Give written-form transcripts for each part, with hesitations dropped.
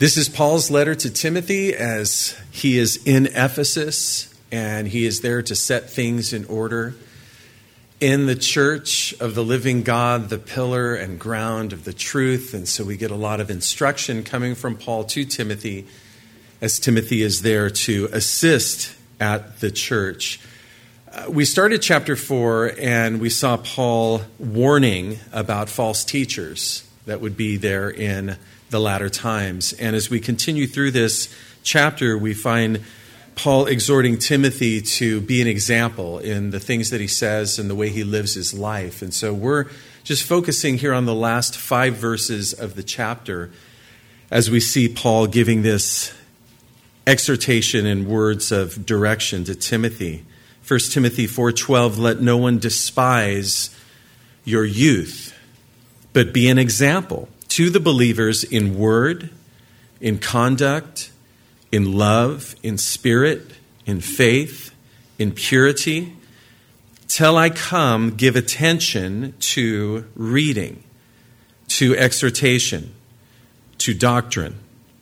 This is Paul's letter to Timothy as he is in Ephesus, and he is there to set things in order in the church of the living God, the pillar and ground of the truth. And so we get a lot of instruction coming from Paul to Timothy as Timothy is there to assist at the church. We started chapter 4 and we saw Paul warning about false teachers that would be there in the latter times. And as we continue through this chapter, we find Paul exhorting Timothy to be an example in the things that he says and the way he lives his life. And so we're just focusing here on the last 5 verses of the chapter as we see Paul giving this exhortation and words of direction to Timothy. 1 Timothy 4:12, let no one despise your youth, but be an example to the believers in word, in conduct, in love, in spirit, in faith, in purity. Till I come, give attention to reading, to exhortation, to doctrine.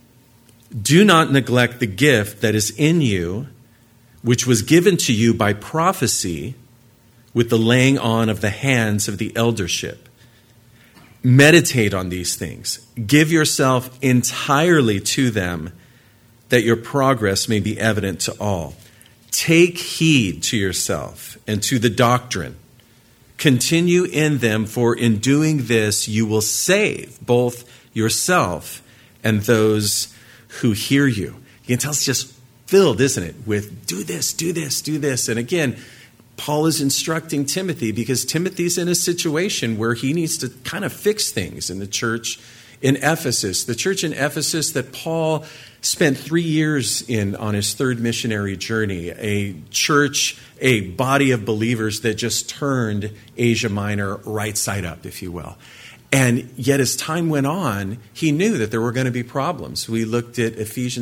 Do not neglect the gift that is in you, which was given to you by prophecy with the laying on of the hands of the eldership. Meditate on these things. Give yourself entirely to them, that your progress may be evident to all. Take heed to yourself and to the doctrine. Continue in them, for in doing this you will save both yourself and those who hear you. You can tell it's just filled, isn't it, with do this, do this, do this. And again, Paul is instructing Timothy because Timothy's in a situation where he needs to kind of fix things in the church in Ephesus. The church in Ephesus that Paul spent 3 years in on his third missionary journey. A church, a body of believers that just turned Asia Minor right side up, if you will. And yet as time went on, he knew that there were going to be problems. We looked at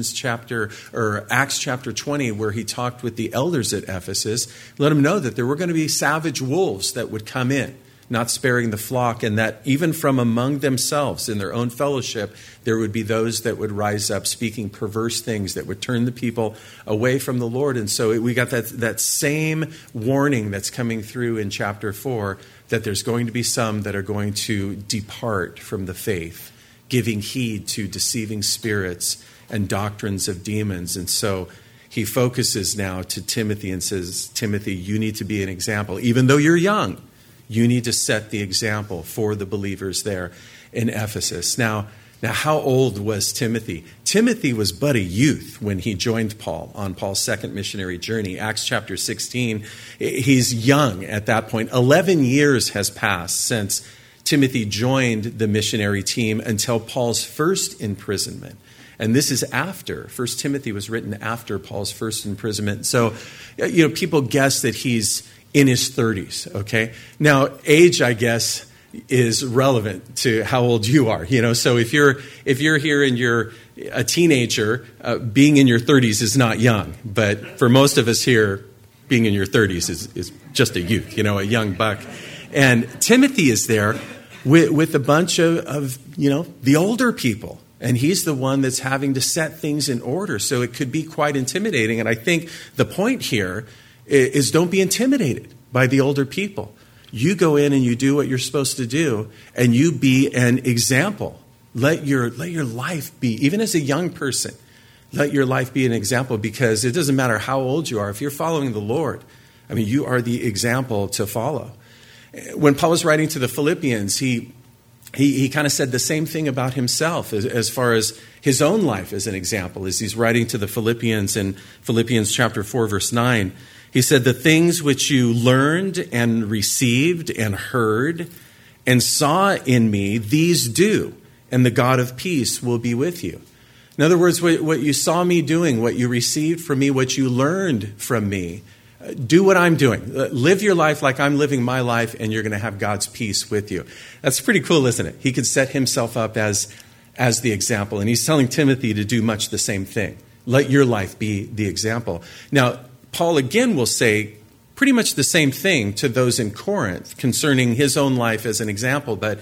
Acts chapter 20, where he talked with the elders at Ephesus, let them know that there were going to be savage wolves that would come in, not sparing the flock, and that even from among themselves in their own fellowship, there would be those that would rise up speaking perverse things that would turn the people away from the Lord. And so we got that same warning that's coming through in chapter 4, that there's going to be some that are going to depart from the faith, giving heed to deceiving spirits and doctrines of demons. And so he focuses now to Timothy and says, Timothy, you need to be an example. Even though you're young, you need to set the example for the believers there in Ephesus. Now, how old was Timothy? Timothy was but a youth when he joined Paul on Paul's second missionary journey. Acts chapter 16, he's young at that point. 11 years has passed since Timothy joined the missionary team until Paul's first imprisonment. And this is after. 1 Timothy was written after Paul's first imprisonment. So, people guess that he's in his 30s, okay? Now, age, I guess, is relevant to how old you are. So if you're here and you're a teenager, being in your 30s is not young. But for most of us here, being in your 30s is just a youth, a young buck. And Timothy is there with a bunch of the older people. And he's the one that's having to set things in order. So it could be quite intimidating. And I think the point here is don't be intimidated by the older people. You go in and you do what you're supposed to do, and you be an example. Let your life be, even as a young person, let your life be an example, because it doesn't matter how old you are. If you're following the Lord, you are the example to follow. When Paul was writing to the Philippians, he kind of said the same thing about himself as far as his own life as an example. As he's writing to the Philippians in Philippians chapter 4, verse 9, he said, the things which you learned and received and heard and saw in me, these do, and the God of peace will be with you. In other words, what you saw me doing, what you received from me, what you learned from me, do what I'm doing. Live your life like I'm living my life, and you're going to have God's peace with you. That's pretty cool, isn't it? He could set himself up as the example, and he's telling Timothy to do much the same thing. Let your life be the example. Now, Paul again will say pretty much the same thing to those in Corinth concerning his own life as an example, but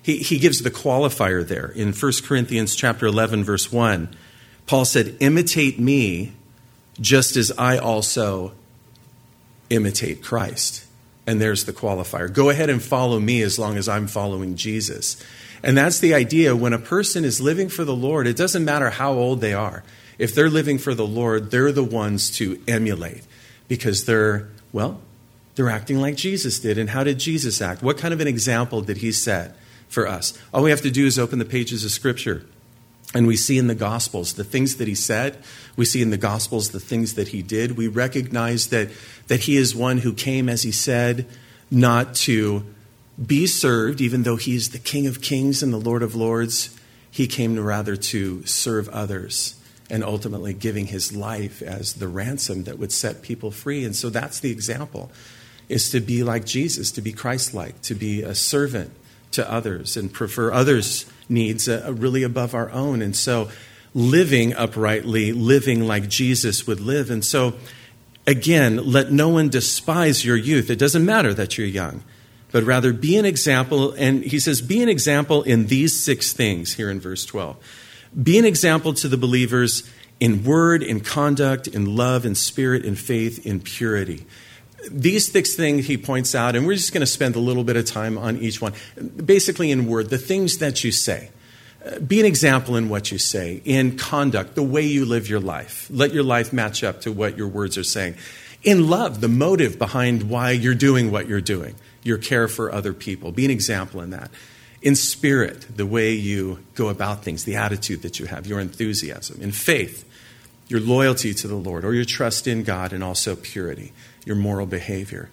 He gives the qualifier there. In 1 Corinthians chapter 11, verse 1, Paul said, imitate me just as I also imitate Christ. And there's the qualifier. Go ahead and follow me as long as I'm following Jesus. And that's the idea. When a person is living for the Lord, it doesn't matter how old they are. If they're living for the Lord, they're the ones to emulate because they're acting like Jesus did. And how did Jesus act? What kind of an example did he set for us? All we have to do is open the pages of Scripture. And we see in the Gospels the things that he said. We see in the Gospels the things that he did. We recognize that he is one who came, as he said, not to be served, even though he is the King of Kings and the Lord of Lords. He came rather to serve others and ultimately giving his life as the ransom that would set people free. And so that's the example, is to be like Jesus, to be Christ-like, to be a servant to others and prefer others' needs really above our own. And so living uprightly, living like Jesus would live. And so, again, let no one despise your youth. It doesn't matter that you're young, but rather be an example. And he says, be an example in these 6 things here in verse 12. Be an example to the believers in word, in conduct, in love, in spirit, in faith, in purity. These 6 things he points out, and we're just going to spend a little bit of time on each one. Basically in word, the things that you say. Be an example in what you say. In conduct, the way you live your life. Let your life match up to what your words are saying. In love, the motive behind why you're doing what you're doing. Your care for other people. Be an example in that. In spirit, the way you go about things, the attitude that you have, your enthusiasm. In faith, your loyalty to the Lord or your trust in God, and also purity, your moral behavior.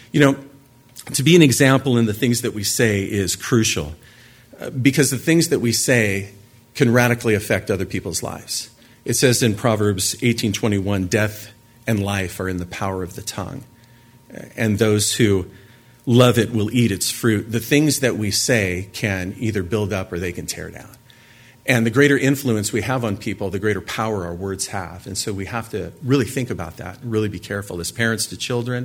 To be an example in the things that we say is crucial because the things that we say can radically affect other people's lives. It says in Proverbs 18:21, death and life are in the power of the tongue, and those who love it will eat its fruit. The things that we say can either build up or they can tear down. And the greater influence we have on people, the greater power our words have. And so we have to really think about that and really be careful as parents to children,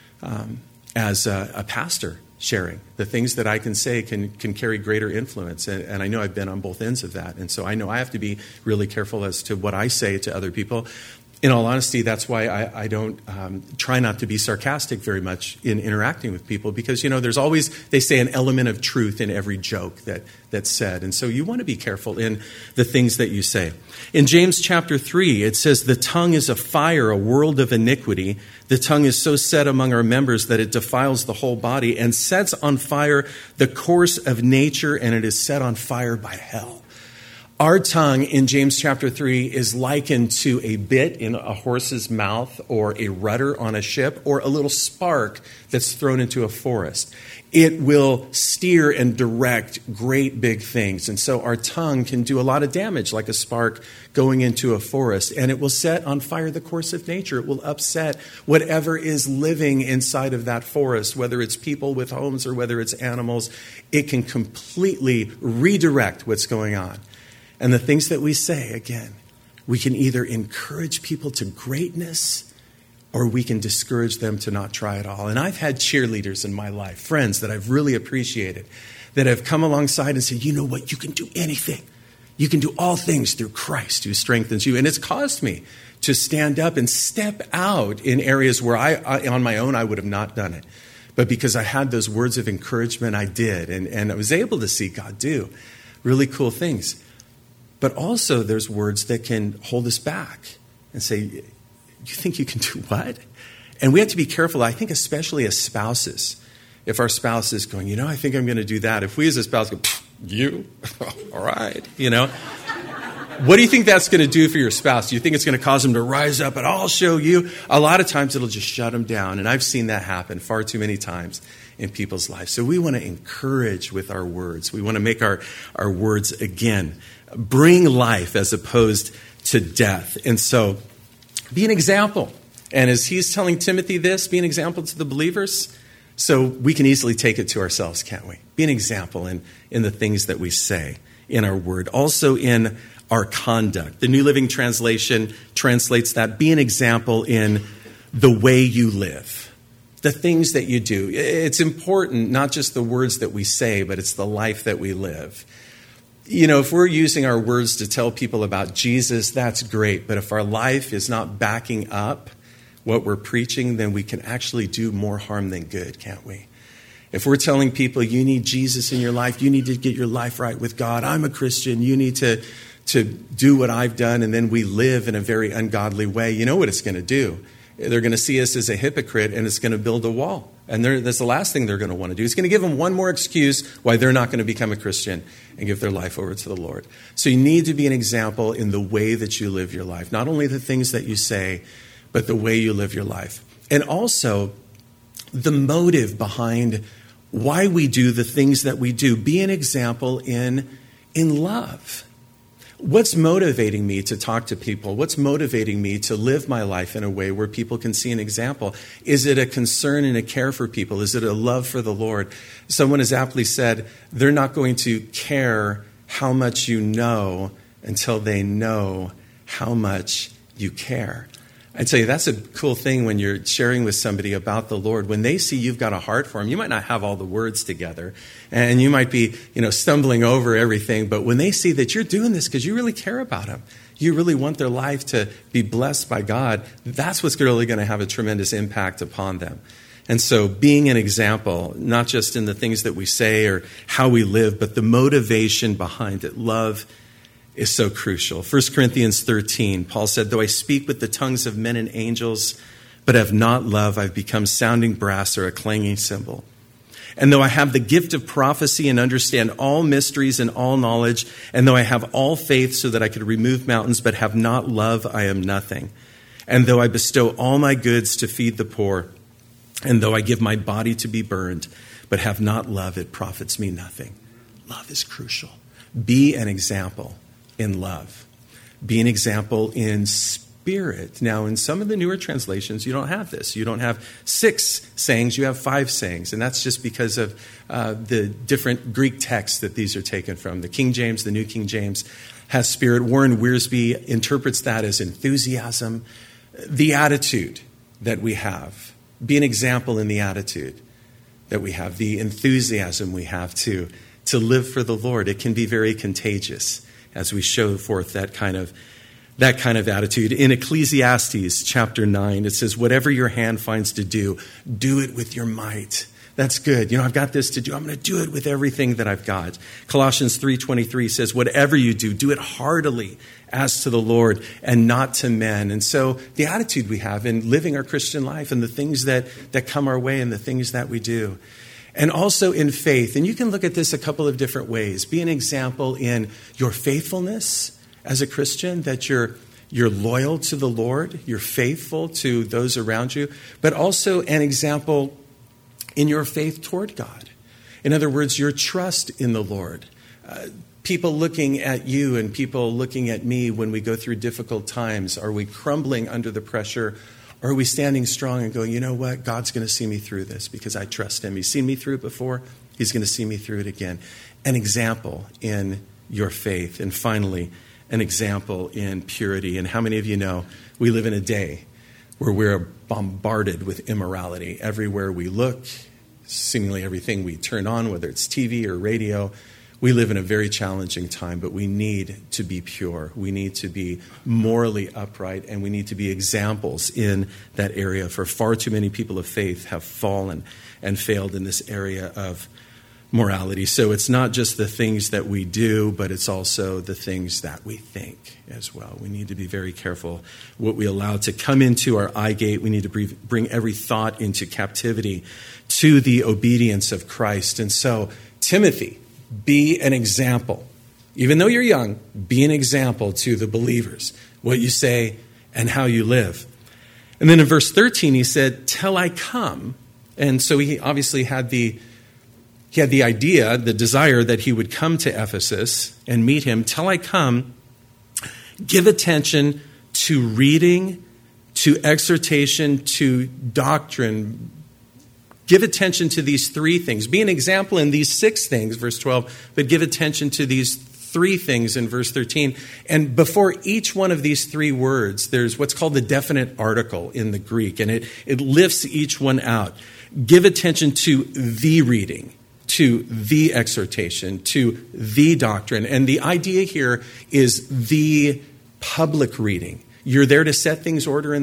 as a pastor sharing. The things that I can say can carry greater influence. And I know I've been on both ends of that. And so I know I have to be really careful as to what I say to other people. In all honesty, that's why I don't try not to be sarcastic very much in interacting with people because, there's always, they say, an element of truth in every joke that's said. And so you want to be careful in the things that you say. In James chapter 3, it says, the tongue is a fire, a world of iniquity. The tongue is so set among our members that it defiles the whole body and sets on fire the course of nature, and it is set on fire by hell. Our tongue in James chapter 3 is likened to a bit in a horse's mouth or a rudder on a ship or a little spark that's thrown into a forest. It will steer and direct great big things. And so our tongue can do a lot of damage like a spark going into a forest. And it will set on fire the course of nature. It will upset whatever is living inside of that forest, whether it's people with homes or whether it's animals. It can completely redirect what's going on. And the things that we say, again, we can either encourage people to greatness or we can discourage them to not try at all. And I've had cheerleaders in my life, friends that I've really appreciated, that have come alongside and said, you know what, you can do anything. You can do all things through Christ who strengthens you. And it's caused me to stand up and step out in areas where I on my own, I would have not done it. But because I had those words of encouragement, I did. And I was able to see God do really cool things. But also there's words that can hold us back and say, you think you can do what? And we have to be careful, I think, especially as spouses. If our spouse is going, I think I'm going to do that. If we as a spouse go, you? All right. What do you think that's going to do for your spouse? Do you think it's going to cause them to rise up and I'll show you? A lot of times it'll just shut them down. And I've seen that happen far too many times in people's lives. So we want to encourage with our words. We want to make our words, again, bring life as opposed to death. And so be an example. And as he's telling Timothy this, be an example to the believers. So we can easily take it to ourselves, can't we? Be an example in the things that we say in our word. Also in our conduct. The New Living Translation translates that. Be an example in the way you live. the things that you do. It's important, not just the words that we say, but it's the life that we live. If we're using our words to tell people about Jesus, that's great. But if our life is not backing up what we're preaching, then we can actually do more harm than good, can't we? If we're telling people you need Jesus in your life, you need to get your life right with God. I'm a Christian. You need to do what I've done. And then we live in a very ungodly way. You know what it's going to do? They're going to see us as a hypocrite, and it's going to build a wall. And that's the last thing they're going to want to do. It's going to give them one more excuse why they're not going to become a Christian and give their life over to the Lord. So you need to be an example in the way that you live your life. Not only the things that you say, but the way you live your life. And also the motive behind why we do the things that we do. Be an example in love. What's motivating me to talk to people? What's motivating me to live my life in a way where people can see an example? Is it a concern and a care for people? Is it a love for the Lord? Someone has aptly said, they're not going to care how much you know until they know how much you care. I tell you, that's a cool thing when you're sharing with somebody about the Lord. When they see you've got a heart for him, you might not have all the words together, and you might be, stumbling over everything. But when they see that you're doing this because you really care about them, you really want their life to be blessed by God, that's what's really going to have a tremendous impact upon them. And so being an example, not just in the things that we say or how we live, but the motivation behind it, love is so crucial. 1 Corinthians 13, Paul said, though I speak with the tongues of men and angels, but have not love, I've become sounding brass or a clanging cymbal. And though I have the gift of prophecy and understand all mysteries and all knowledge, and though I have all faith so that I could remove mountains, but have not love, I am nothing. And though I bestow all my goods to feed the poor, and though I give my body to be burned, but have not love, it profits me nothing. Love is crucial. Be an example in love. Be an example in spirit. Now, in some of the newer translations, you don't have this. You don't have 6 sayings, you have 5 sayings. And that's just because of the different Greek texts that these are taken from. The King James, the New King James, has spirit. Warren Wiersbe interprets that as enthusiasm. The attitude that we have. Be an example in the attitude that we have. The enthusiasm we have to live for the Lord. It can be very contagious as we show forth that kind of attitude. In Ecclesiastes chapter 9, it says, whatever your hand finds to do, do it with your might. That's good. I've got this to do. I'm going to do it with everything that I've got. Colossians 3:23 says, whatever you do, do it heartily as to the Lord and not to men. And so the attitude we have in living our Christian life and the things that come our way and the things that we do. And also in faith. And you can look at this a couple of different ways. Be an example in your faithfulness as a Christian, that you're loyal to the Lord, you're faithful to those around you, but also an example in your faith toward God. In other words, your trust in the Lord. People looking at you and people looking at me when we go through difficult times. Are we crumbling under the pressure? Or are we standing strong and going, you know what? God's going to see me through this because I trust him. He's seen me through it before. He's going to see me through it again. An example in your faith. And finally, an example in purity. And how many of you know we live in a day where we're bombarded with immorality everywhere we look, seemingly everything we turn on, whether it's TV or radio. We live in a very challenging time, but we need to be pure. We need to be morally upright, and we need to be examples in that area. For far too many people of faith have fallen and failed in this area of morality. So it's not just the things that we do, but it's also the things that we think as well. We need to be very careful what we allow to come into our eye gate. We need to bring every thought into captivity to the obedience of Christ. And so, Timothy, be an example. Even though you're young, be an example to the believers, what you say and how you live. And then in verse 13, he said, till I come. And so he obviously had the idea, the desire that he would come to Ephesus and meet him. Till I come, give attention to reading, to exhortation, to doctrine. Give attention to these 3 things. Be an example in these 6 things, verse 12, but give attention to these three things in verse 13. And before each one of these three words, there's what's called the definite article in the Greek, and it lifts each one out. Give attention to the reading, to the exhortation, to the doctrine. And the idea here is the public reading. You're there to set things in order in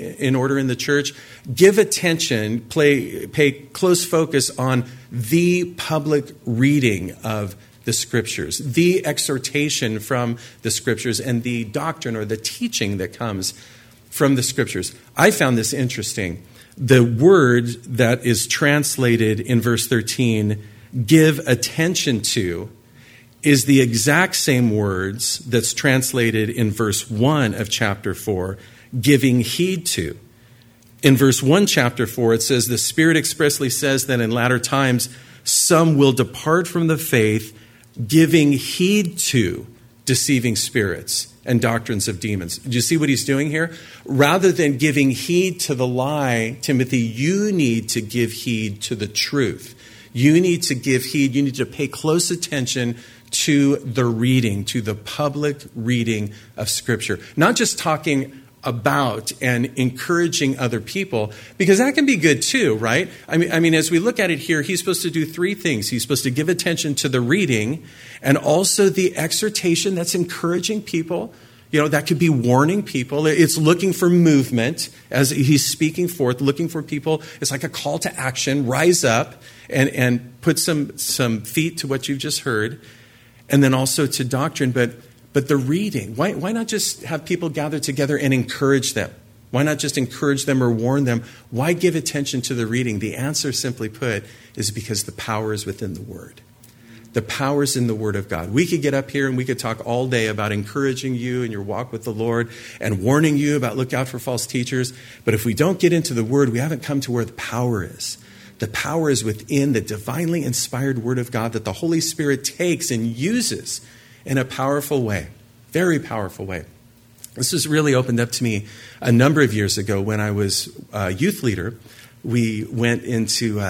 the church. Give attention, pay close focus on the public reading of the Scriptures, the exhortation from the Scriptures, and the doctrine or the teaching that comes from the Scriptures. I found this interesting. The word that is translated in verse 13, give attention to, is the exact same words that's translated in verse 1 of chapter 4, giving heed to. In verse 1, chapter 4, it says, the Spirit expressly says that in latter times some will depart from the faith, giving heed to deceiving spirits and doctrines of demons. Do you see what he's doing here? Rather than giving heed to the lie, Timothy, you need to give heed to the truth. You need to give heed. You need to pay close attention to the reading, to the public reading of Scripture. Not just talking about and encouraging other people, because that can be good too, right? I mean, as we look at it here, he's supposed to do three things. He's supposed to give attention to the reading and also the exhortation that's encouraging people. You know, that could be warning people. It's looking for movement as he's speaking forth, looking for people. It's like a call to action. Rise up and put some feet to what you've just heard. And then also to doctrine, but the reading. Why not just have people gather together and encourage them? Why not just encourage them or warn them? Why give attention to the reading? The answer, simply put, is because the power is within the Word. The power is in the Word of God. We could get up here and we could talk all day about encouraging you in your walk with the Lord and warning you about look out for false teachers. But if we don't get into the Word, we haven't come to where the power is. The power is within the divinely inspired Word of God that the Holy Spirit takes and uses in a powerful way, very powerful way. This was really opened up to me a number of years ago when I was a youth leader. We went into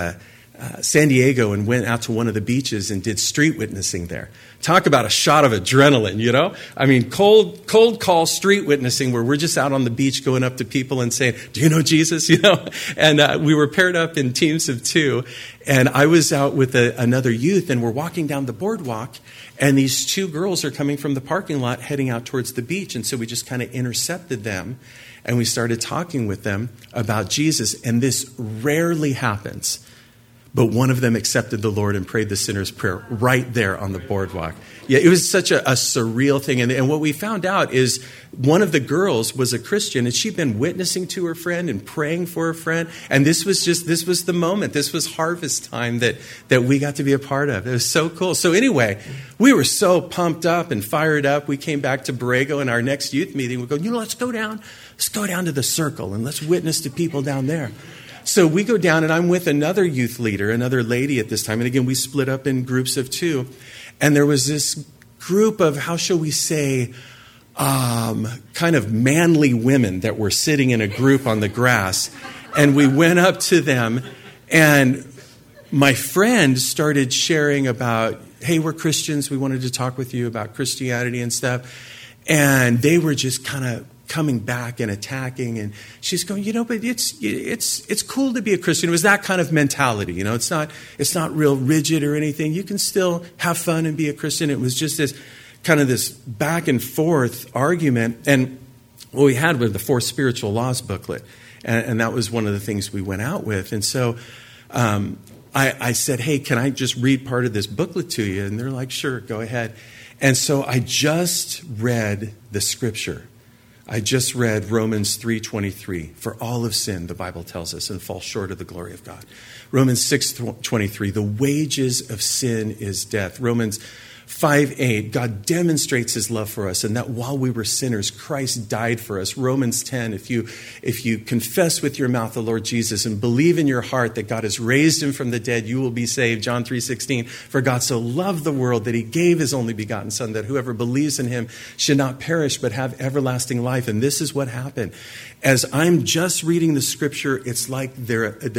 San Diego and went out to one of the beaches and did street witnessing there. Talk about a shot of adrenaline, you know? I mean, cold call street witnessing where we're just out on the beach going up to people and saying, do you know Jesus? You know? And we were paired up in teams of two. And I was out with another youth and we're walking down the boardwalk and these two girls are coming from the parking lot heading out towards the beach. And so we just kind of intercepted them and we started talking with them about Jesus. And this rarely happens. But one of them accepted the Lord and prayed the sinner's prayer right there on the boardwalk. Yeah, it was such a surreal thing. And what we found out is one of the girls was a Christian, and she'd been witnessing to her friend and praying for her friend. And this was the moment. This was harvest time that we got to be a part of. It was so cool. So anyway, we were so pumped up and fired up. We came back to Borrego, and our next youth meeting, we go, let's go down to the circle, and let's witness to people down there. So we go down, and I'm with another youth leader, another lady at this time. And again, we split up in groups of two. And there was this group of, how shall we say, kind of manly women that were sitting in a group on the grass. And we went up to them, and my friend started sharing about, hey, we're Christians. We wanted to talk with you about Christianity and stuff. And they were just kind of coming back and attacking, and she's going, but it's cool to be a Christian. It was that kind of mentality, it's not real rigid or anything. You can still have fun and be a Christian. It was just this kind of this back and forth argument, and what we had was the 4 Spiritual Laws booklet, and that was one of the things we went out with. And so I said, hey, can I just read part of this booklet to you? And they're like, sure, go ahead. And so I just read the scripture. I just read Romans 3:23. For all have sinned, the Bible tells us, and fall short of the glory of God. Romans 6:23. The wages of sin is death. Romans 5:8. God demonstrates his love for us, and that while we were sinners, Christ died for us. Romans 10. If you confess with your mouth the Lord Jesus and believe in your heart that God has raised him from the dead, you will be saved. John 3:16. For God so loved the world that he gave his only begotten Son, that whoever believes in him should not perish but have everlasting life. And this is what happened. As I'm just reading the scripture, it's like they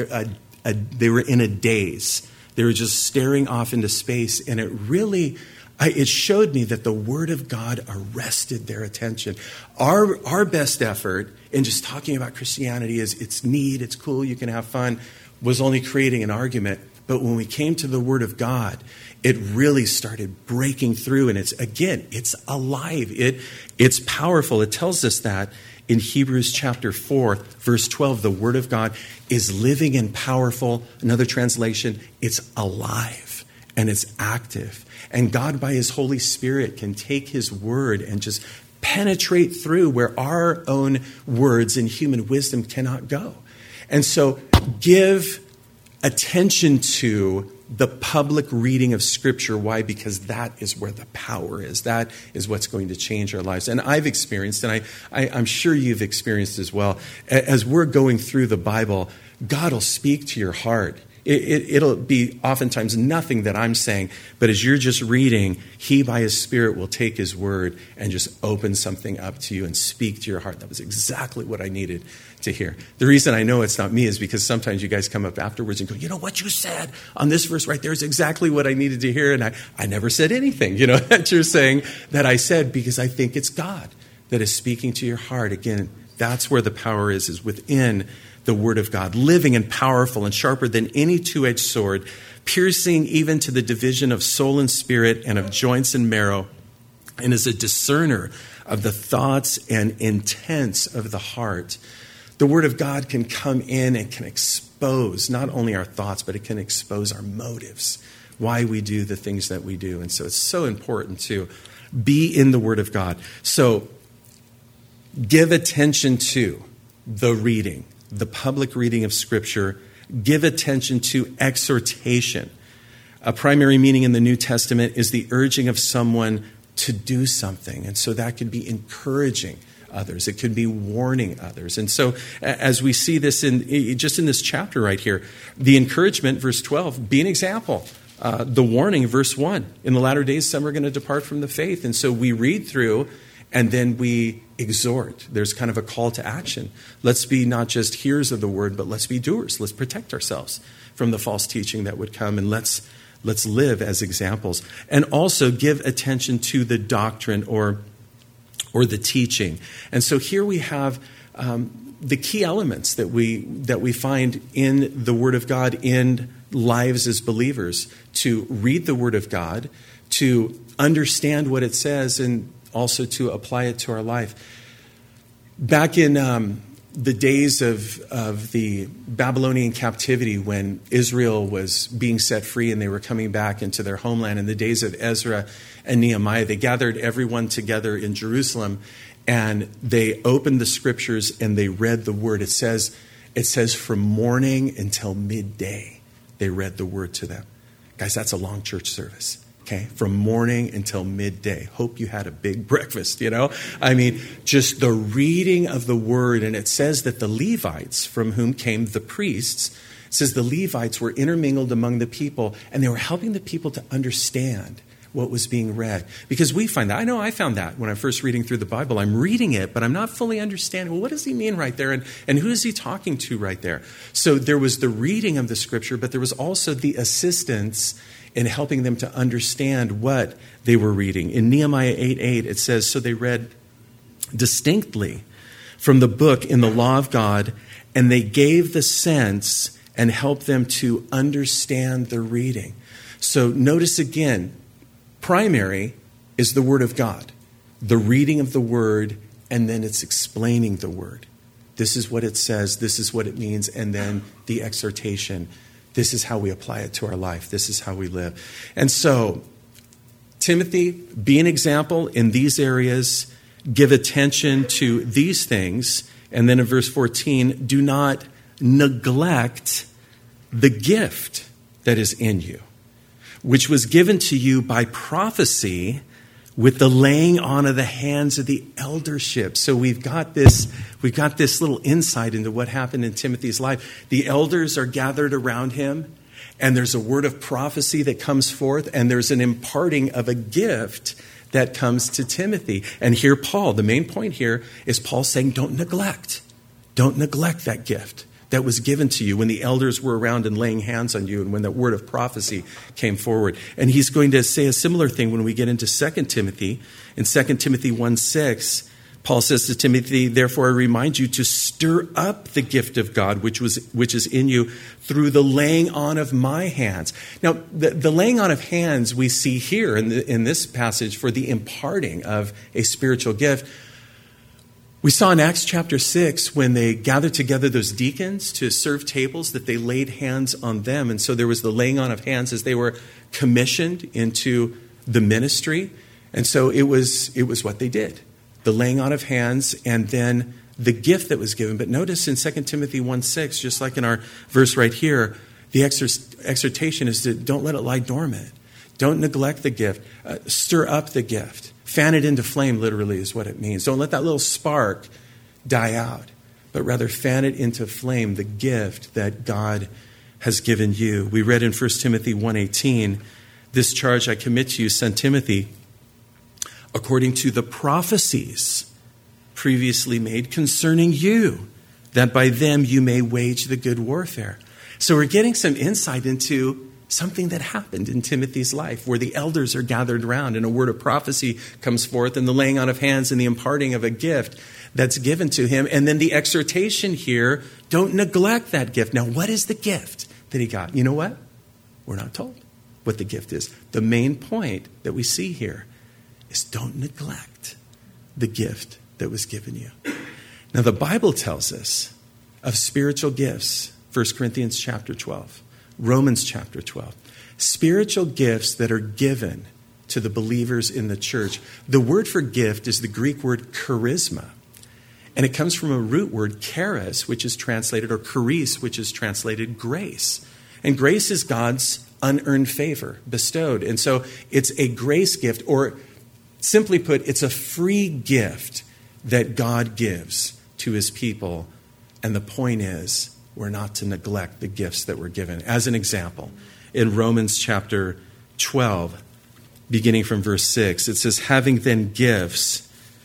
were in a daze. They were just staring off into space, and it really it showed me that the Word of God arrested their attention. Our best effort in just talking about Christianity is it's neat, it's cool, you can have fun, was only creating an argument. But when we came to the Word of God, it really started breaking through. And it's alive. It's powerful. It tells us that in Hebrews chapter 4, verse 12, the Word of God is living and powerful. Another translation, it's alive and it's active. And God, by His Holy Spirit, can take His Word and just penetrate through where our own words and human wisdom cannot go. And so give attention to the public reading of Scripture. Why? Because that is where the power is. That is what's going to change our lives. And I've experienced, and I'm sure you've experienced as well, as we're going through the Bible, God will speak to your heart. It'll be oftentimes nothing that I'm saying, but as you're just reading, He, by His Spirit, will take His Word and just open something up to you and speak to your heart. That was exactly what I needed to hear. The reason I know it's not me is because sometimes you guys come up afterwards and go, you know, what you said on this verse right there is exactly what I needed to hear, and I never said anything, that you're saying that I said, because I think it's God that is speaking to your heart. Again, that's where the power is within the Word of God, living and powerful and sharper than any two-edged sword, piercing even to the division of soul and spirit and of joints and marrow, and is a discerner of the thoughts and intents of the heart. The Word of God can come in and can expose not only our thoughts, but it can expose our motives, why we do the things that we do. And so it's so important to be in the Word of God. So give attention to the reading, the public reading of Scripture. Give attention to exhortation. A primary meaning in the New Testament is the urging of someone to do something. And so that could be encouraging others. It could be warning others. And so as we see this in this chapter right here, the encouragement, verse 12, be an example. The warning, verse 1, in the latter days some are going to depart from the faith. And so we read through and then we exhort. There's kind of a call to action. Let's be not just hearers of the word, but let's be doers. Let's protect ourselves from the false teaching that would come, and let's live as examples. And also give attention to the doctrine or the teaching. And so here we have the key elements that we find in the Word of God in lives as believers: to read the Word of God, to understand what it says, and also to apply it to our life. Back in the days of the Babylonian captivity, when Israel was being set free and they were coming back into their homeland, in the days of Ezra and Nehemiah, they gathered everyone together in Jerusalem and they opened the Scriptures and they read the Word. It says from morning until midday, they read the Word to them. Guys, that's a long church service. Okay, from morning until midday. Hope you had a big breakfast, I mean, just the reading of the Word. And it says that the Levites, from whom came the priests, it says the Levites were intermingled among the people, and they were helping the people to understand what was being read. Because we find that. I know I found that when I'm first reading through the Bible. I'm reading it, but I'm not fully understanding, well, what does he mean right there? And who is he talking to right there? So there was the reading of the Scripture, but there was also the assistance in helping them to understand what they were reading. In Nehemiah 8:8, it says, so they read distinctly from the book in the law of God, and they gave the sense and helped them to understand the reading. So notice again, primary is the Word of God, the reading of the Word, and then it's explaining the Word. This is what it says, this is what it means, and then the exhortation. This is how we apply it to our life. This is how we live. And so, Timothy, be an example in these areas. Give attention to these things. And then in verse 14, do not neglect the gift that is in you, which was given to you by prophecy with the laying on of the hands of the eldership. So we've got this little insight into what happened in Timothy's life. The elders are gathered around him, and there's a word of prophecy that comes forth, and there's an imparting of a gift that comes to Timothy. And here Paul, the main point here is Paul saying, don't neglect that gift. that was given to you when the elders were around and laying hands on you and when the word of prophecy came forward. And he's going to say a similar thing when we get into 2 Timothy. In 2 Timothy 1:6, Paul says to Timothy, therefore I remind you to stir up the gift of God which is in you through the laying on of my hands. Now, the laying on of hands we see here in this passage for the imparting of a spiritual gift. We saw in Acts chapter 6 when they gathered together those deacons to serve tables that they laid hands on them. And so there was the laying on of hands as they were commissioned into the ministry. And so it was what they did. The laying on of hands and then the gift that was given. But notice in 2 Timothy 1:6, just like in our verse right here, the exhortation is to don't let it lie dormant. Don't neglect the gift. Stir up the gift. Fan it into flame, literally, is what it means. Don't let that little spark die out, but rather fan it into flame, the gift that God has given you. We read in 1 Timothy 1:18, this charge I commit to you, son Timothy, according to the prophecies previously made concerning you, that by them you may wage the good warfare. So we're getting some insight into something that happened in Timothy's life where the elders are gathered around and a word of prophecy comes forth and the laying on of hands and the imparting of a gift that's given to him. And then the exhortation here, don't neglect that gift. Now, what is the gift that he got? You know what? We're not told what the gift is. The main point that we see here is don't neglect the gift that was given you. Now, the Bible tells us of spiritual gifts, 1 Corinthians chapter 12. Romans chapter 12. Spiritual gifts that are given to the believers in the church. The word for gift is the Greek word charisma. And it comes from a root word, charis, which is translated, or charis, which is translated grace. And grace is God's unearned favor bestowed. And so it's a grace gift, or simply put, it's a free gift that God gives to his people. And the point is, we're not to neglect the gifts that were given. As an example, in Romans chapter 12, beginning from verse 6, it says, having then gifts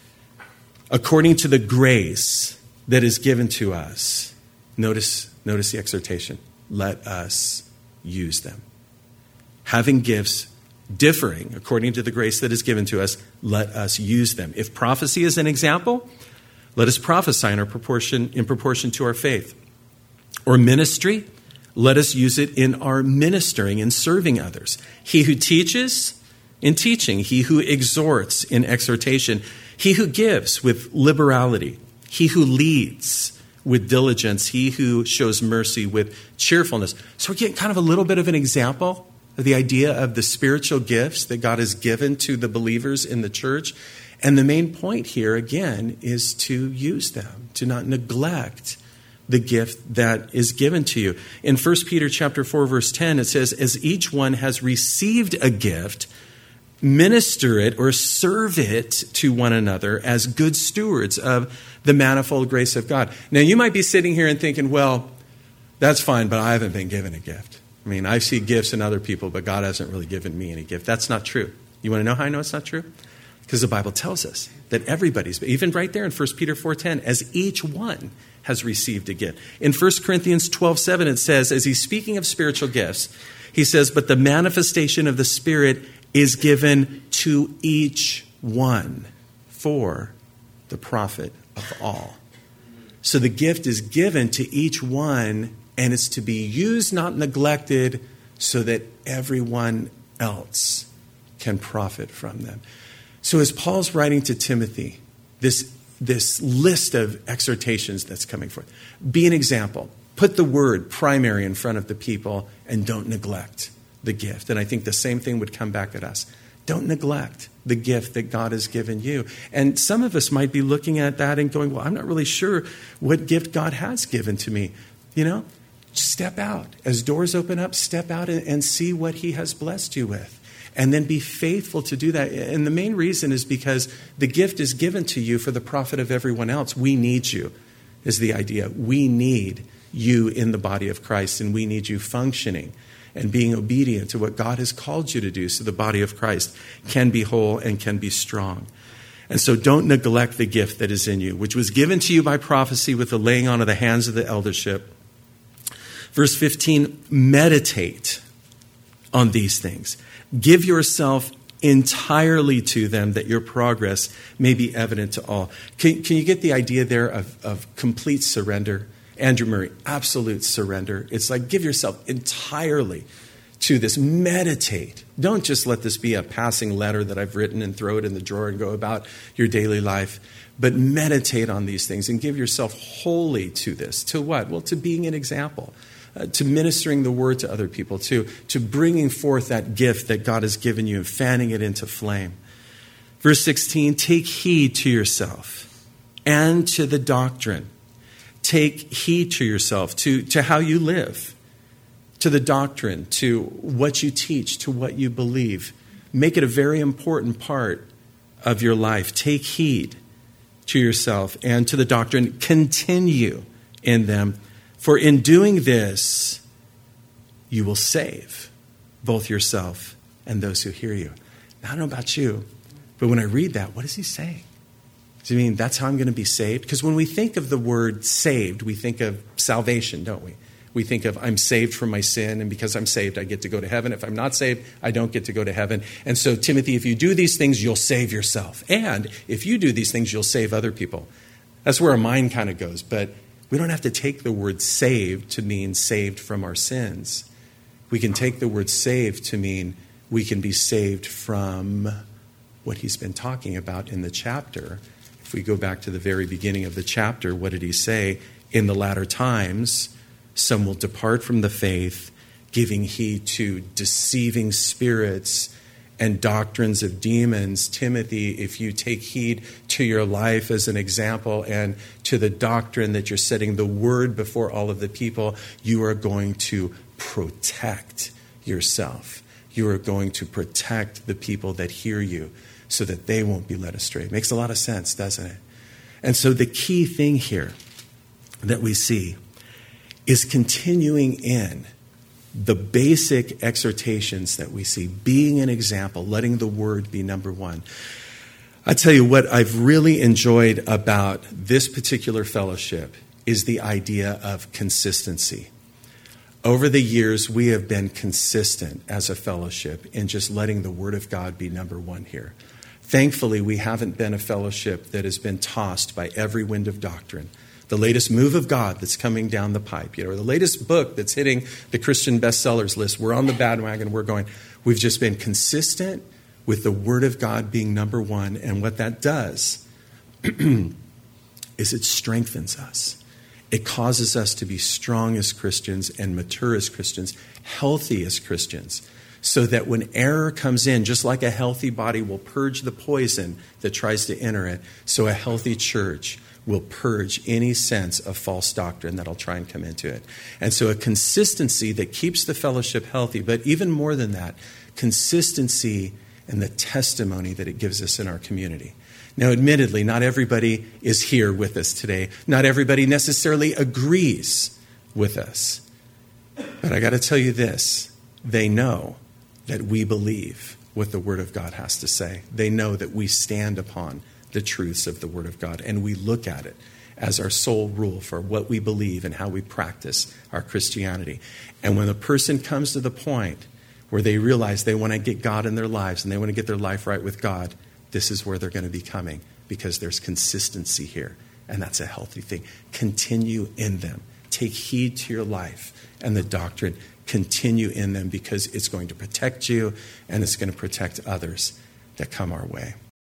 according to the grace that is given to us. Notice the exhortation. Let us use them. Having gifts differing according to the grace that is given to us, let us use them. If prophecy is an example, let us prophesy in proportion to our faith. Or ministry, let us use it in our ministering and serving others. He who teaches, in teaching. He who exhorts, in exhortation. He who gives, with liberality. He who leads, with diligence. He who shows mercy, with cheerfulness. So we're getting kind of a little bit of an example of the idea of the spiritual gifts that God has given to the believers in the church. And the main point here, again, is to use them, to not neglect the gift that is given to you. In 1 Peter chapter 4, verse 10, it says, as each one has received a gift, minister it or serve it to one another as good stewards of the manifold grace of God. Now, you might be sitting here and thinking, well, that's fine, but I haven't been given a gift. I mean, I see gifts in other people, but God hasn't really given me any gift. That's not true. You want to know how I know it's not true? Because the Bible tells us that everybody's, even right there in 1 Peter 4:10, as each one has received a gift. In 1 Corinthians 12:7, it says, as he's speaking of spiritual gifts, he says, but the manifestation of the Spirit is given to each one for the profit of all. So the gift is given to each one, and it's to be used, not neglected, so that everyone else can profit from them. So as Paul's writing to Timothy, this list of exhortations that's coming forth, be an example. Put the word primary in front of the people and don't neglect the gift. And I think the same thing would come back at us. Don't neglect the gift that God has given you. And some of us might be looking at that and going, well, I'm not really sure what gift God has given to me. You know, step out. As doors open up, step out and see what he has blessed you with. And then be faithful to do that. And the main reason is because the gift is given to you for the profit of everyone else. We need you, is the idea. We need you in the body of Christ, and we need you functioning and being obedient to what God has called you to do so the body of Christ can be whole and can be strong. And so don't neglect the gift that is in you, which was given to you by prophecy with the laying on of the hands of the eldership. Verse 15, meditate on these things. Give yourself entirely to them, that your progress may be evident to all. Can you get the idea there of complete surrender? Andrew Murray, absolute surrender. It's like give yourself entirely to this. Meditate. Don't just let this be a passing letter that I've written and throw it in the drawer and go about your daily life. But meditate on these things and give yourself wholly to this. To what? Well, to being an example. To ministering the word to other people, to bringing forth that gift that God has given you and fanning it into flame. Verse 16, take heed to yourself and to the doctrine. Take heed to yourself, to how you live, to the doctrine, to what you teach, to what you believe. Make it a very important part of your life. Take heed to yourself and to the doctrine. Continue in them. For in doing this, you will save both yourself and those who hear you. Now, I don't know about you, but when I read that, what is he saying? Does he mean that's how I'm going to be saved? Because when we think of the word saved, we think of salvation, don't we? We think of I'm saved from my sin, and because I'm saved, I get to go to heaven. If I'm not saved, I don't get to go to heaven. And so, Timothy, if you do these things, you'll save yourself. And if you do these things, you'll save other people. That's where our mind kind of goes. But we don't have to take the word saved to mean saved from our sins. We can take the word saved to mean we can be saved from what he's been talking about in the chapter. If we go back to the very beginning of the chapter, what did he say? In the latter times, some will depart from the faith, giving heed to deceiving spirits and doctrines of demons. Timothy, if you take heed to your life as an example and to the doctrine that you're setting the word before all of the people, you are going to protect yourself. You are going to protect the people that hear you so that they won't be led astray. It makes a lot of sense, doesn't it? And so the key thing here that we see is continuing in the basic exhortations that we see, being an example, letting the word be number one. I tell you what I've really enjoyed about this particular fellowship is the idea of consistency. Over the years, we have been consistent as a fellowship in just letting the word of God be number one here. Thankfully, we haven't been a fellowship that has been tossed by every wind of doctrine. The latest move of God that's coming down the pipe, or the latest book that's hitting the Christian bestsellers list. We're on the bandwagon. We're going. We've just been consistent with the Word of God being number one. And what that does is it strengthens us. It causes us to be strong as Christians and mature as Christians, healthy as Christians, so that when error comes in, just like a healthy body will purge the poison that tries to enter it, so a healthy church will purge any sense of false doctrine that'll try and come into it. And so a consistency that keeps the fellowship healthy, but even more than that, consistency in the testimony that it gives us in our community. Now, admittedly, not everybody is here with us today. Not everybody necessarily agrees with us. But I got to tell you this, they know that we believe what the Word of God has to say. They know that we stand upon the truths of the Word of God, and we look at it as our sole rule for what we believe and how we practice our Christianity. And when a person comes to the point where they realize they want to get God in their lives and they want to get their life right with God, this is where they're going to be coming, because there's consistency here, and that's a healthy thing. Continue in them. Take heed to your life and the doctrine. Continue in them, because it's going to protect you and it's going to protect others that come our way.